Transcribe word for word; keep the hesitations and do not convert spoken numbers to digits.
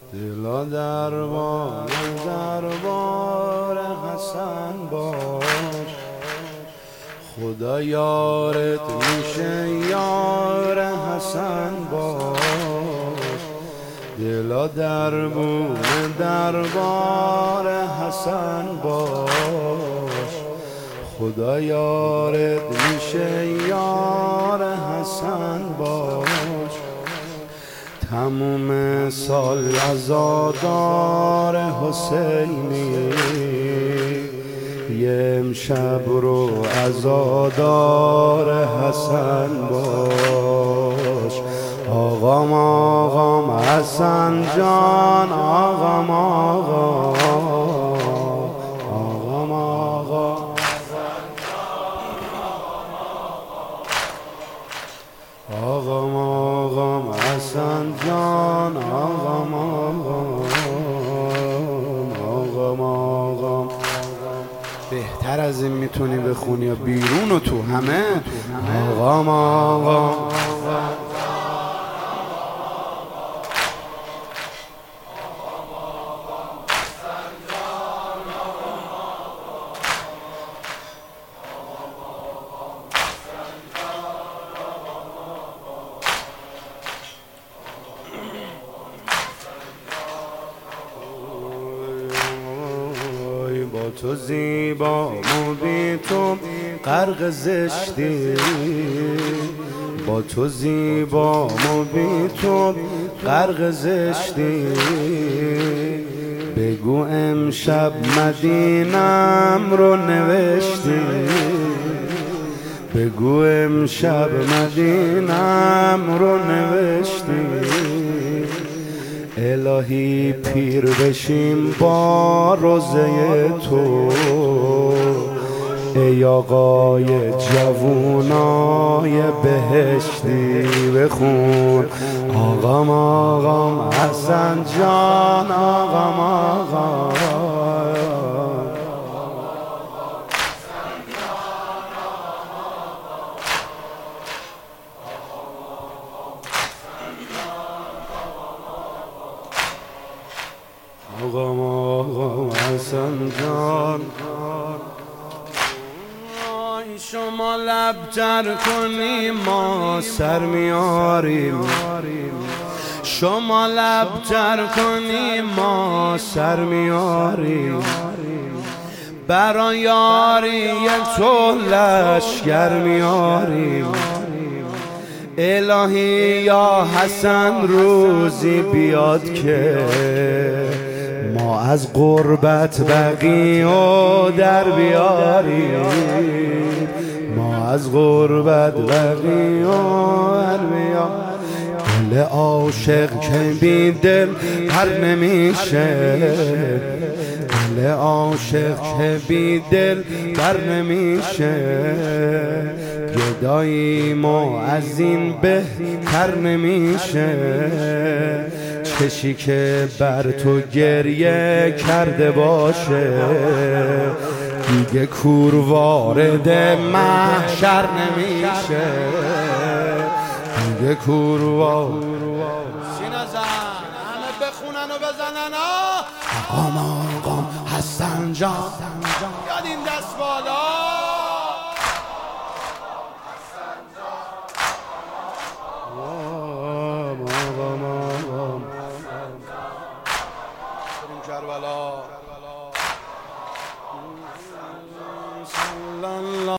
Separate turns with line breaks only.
دلا دربار دربار حسن باش، خدا یارت میشه یار حسن باش. دلا دربون دربار حسن باش، خدا یارت میشه یار حسن باش. تموم سال عزادار حسینی، یه امشب رو عزادار حسن باش. آقام آقام حسن جان، آقام آقام آقام آقام آقام آقام حسن جان، آقام آقام آقام آقام. بهتر از این میتونی بخونی یا بیرون و تو همه؟ آقام آقام با تو زیبا و بی تو غرق زشتی، با تو زیبا و بی تو غرق زشتی. بگو امشب مدینم رو نوشتی، بگو امشب مدینم رو نوشتی. الهی پیر بشیم با روزه تو، ای آقای جوونای بهشتی. بخون آقام آقام حسن جان، آقام آقام آقام آقام حسن جان. شما لبتر کنیم ما سر میاریم، شما لبتر کنیم ما سر میاریم. برای یاری تو لشگر میاریم. الهی یا حسن روزی بیاد که ما از غربت بقی و در بیاریم، ما از غربت بقی و در بیاریم. دل عاشق که بی دل پر نمیشه، دل عاشق که بی دل پر نمیشه. گداییم و از این بهتر نمیشه. چشی که بر تو گریه کرده باشه، دیگه کور وارد محشر نمیشه، دیگه کور وارد. سینه زن همه بخونن و بزنن. آقام آقام حسن جان، یاد این دست بالا. کربلا